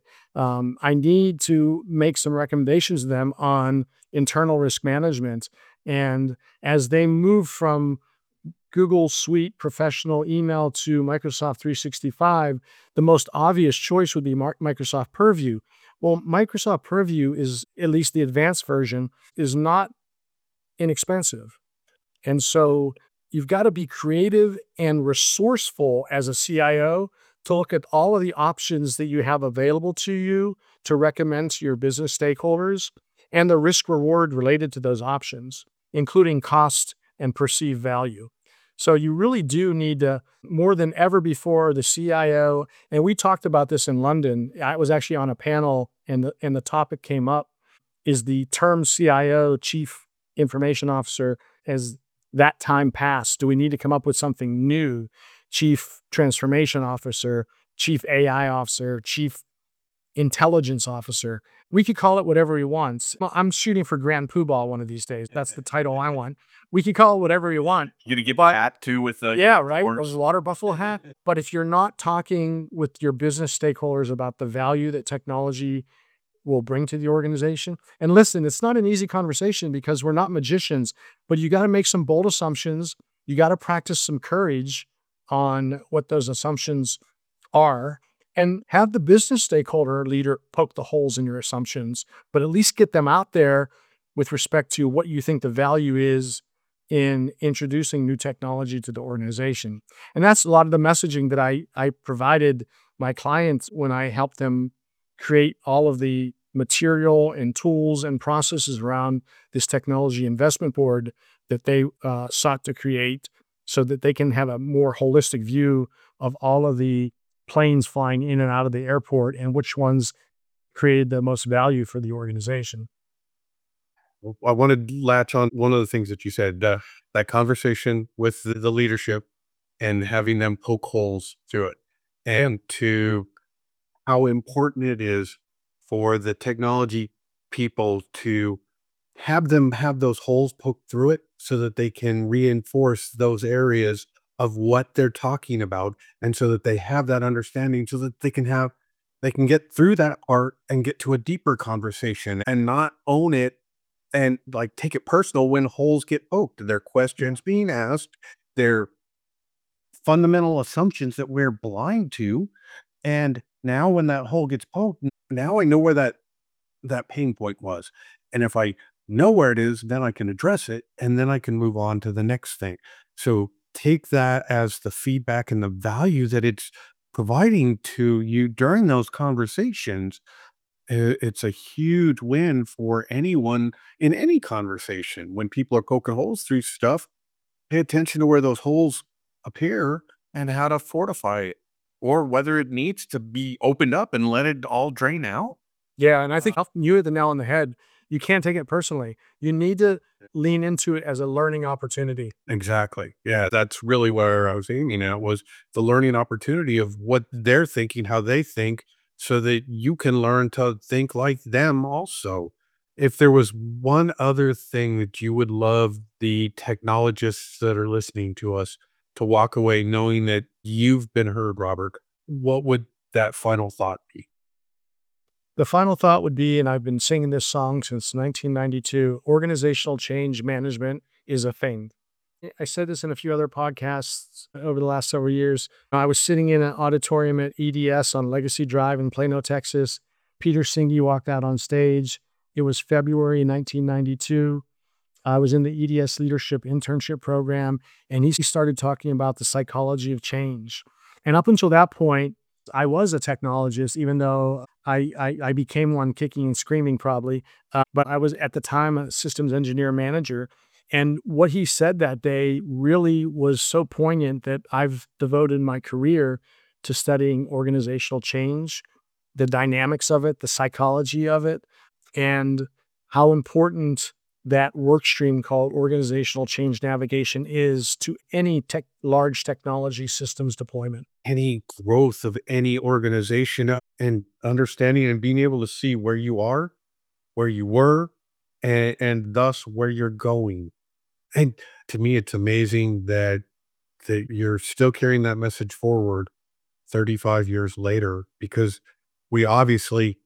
I need to make some recommendations to them on internal risk management. And as they move from Google Suite professional email to Microsoft 365, the most obvious choice would be Microsoft Purview. Well, Microsoft Purview is, at least the advanced version, is not inexpensive. And so you've got to be creative and resourceful as a CIO to look at all of the options that you have available to you to recommend to your business stakeholders and the risk reward related to those options, including cost and perceived value. So you really do need to, more than ever before, the CIO, and we talked about this in London. I was actually on a panel and the topic came up, is the term CIO, Chief Information Officer, as that time passed. Do we need to come up with something new? Chief Transformation Officer, Chief AI Officer, Chief Intelligence Officer. We could call it whatever we want. Well, I'm shooting for Grand Poobah one of these days. That's the title I want. We could call it whatever we want. You gonna give a hat too with the Yeah, right. horns? Those water buffalo hat. But if you're not talking with your business stakeholders about the value that technology will bring to the organization, and listen, it's not an easy conversation because we're not magicians, but you got to make some bold assumptions. You got to practice some courage on what those assumptions are, and have the business stakeholder leader poke the holes in your assumptions, but at least get them out there with respect to what you think the value is in introducing new technology to the organization. And that's a lot of the messaging that I provided my clients when I helped them create all of the material and tools and processes around this technology investment board that they sought to create so that they can have a more holistic view of all of the planes flying in and out of the airport and which ones created the most value for the organization. I want to latch on one of the things that you said, that conversation with the leadership and having them poke holes through it, and to how important it is for the technology people to have them have those holes poked through it so that they can reinforce those areas of what they're talking about. And so that they have that understanding so that they can get through that part and get to a deeper conversation and not own it and like take it personal when holes get poked. Their questions being asked, their fundamental assumptions that we're blind to. And now when that hole gets poked, now I know where that pain point was. And if I know where it is, then I can address it and then I can move on to the next thing. So take that as the feedback and the value that it's providing to you during those conversations. It's a huge win for anyone in any conversation. When people are poking holes through stuff, pay attention to where those holes appear and how to fortify it, or whether it needs to be opened up and let it all drain out. Yeah, and I think you hit the nail on the head. You can't take it personally. You need to lean into it as a learning opportunity. Exactly. Yeah, that's really where I was aiming at, was the learning opportunity of what they're thinking, how they think, so that you can learn to think like them also. If there was one other thing that you would love the technologists that are listening to us to walk away knowing that you've been heard, Robert, what would that final thought be? The final thought would be, and I've been singing this song since 1992, organizational change management is a thing. I said this in a few other podcasts over the last several years. I was sitting in an auditorium at EDS on Legacy Drive in Plano, Texas. Peter Singh walked out on stage. It was February 1992. I was in the EDS Leadership Internship Program, and he started talking about the psychology of change. And up until that point, I was a technologist, even though I became one kicking and screaming probably. But I was at the time a systems engineer manager. And what he said that day really was so poignant that I've devoted my career to studying organizational change, the dynamics of it, the psychology of it, and how important that work stream called organizational change navigation is to any large technology systems deployment. Any growth of any organization and understanding and being able to see where you are, where you were, and thus where you're going. And to me, it's amazing that you're still carrying that message forward 35 years later, because we obviously,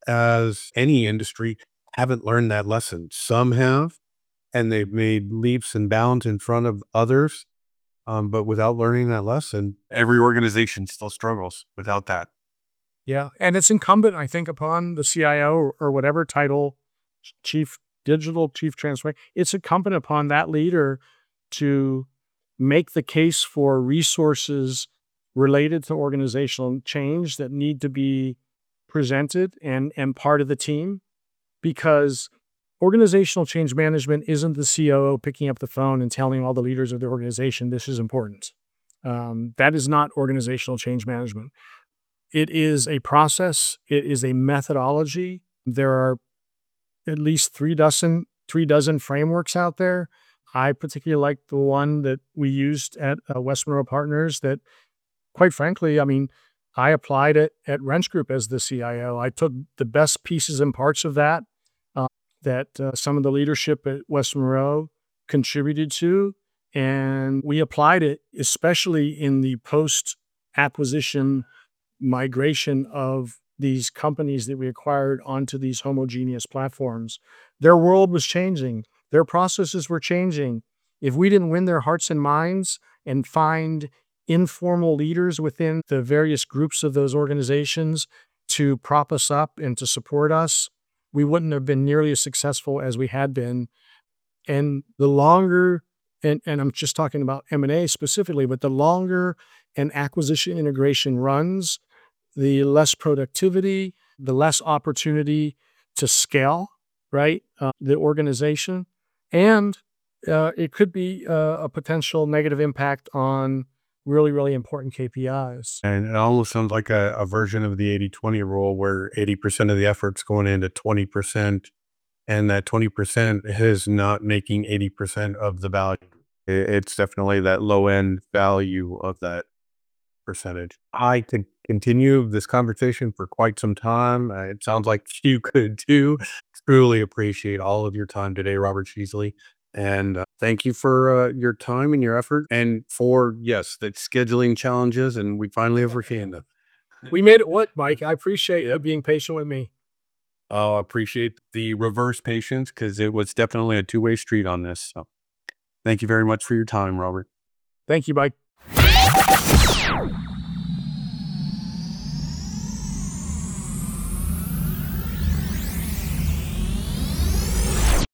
as any industry, haven't learned that lesson. Some have, and they've made leaps and bounds in front of others. But without learning that lesson, Every organization still struggles without that. Yeah. And it's incumbent, I think, upon the CIO or whatever title, chief digital, chief transformation, it's incumbent upon that leader to make the case for resources related to organizational change that need to be presented and part of the team. Because organizational change management isn't the COO picking up the phone and telling all the leaders of the organization, this is important. That is not organizational change management. It is a process. It is a methodology. There are at least three dozen frameworks out there. I particularly like the one that we used at West Monroe Partners that, quite frankly, I mean, I applied it at Wrench Group as the CIO. I took the best pieces and parts of that some of the leadership at West Monroe contributed to, and we applied it, especially in the post-acquisition migration of these companies that we acquired onto these homogeneous platforms. Their world was changing. Their processes were changing. If we didn't win their hearts and minds and find informal leaders within the various groups of those organizations to prop us up and to support us, we wouldn't have been nearly as successful as we had been. And the longer, and I'm just talking about M&A specifically, but the longer an acquisition integration runs, the less productivity, the less opportunity to scale, right? The organization. And it could be a potential negative impact on really, really important KPIs. and it almost sounds like a version of the 80-20 rule where 80% of the effort's going into 20%, and that 20% is not making 80% of the value. It's definitely that low end value of that percentage. I could continue this conversation for quite some time. It sounds like you could too. Truly appreciate all of your time today, Robert Sheasley. And thank you for your time and your effort, and for, yes, the scheduling challenges. And we finally overcame them. We made it work, Mike. I appreciate you being patient with me. I appreciate the reverse patience, because it was definitely a two-way street on this. So thank you very much for your time, Robert. Thank you, Mike.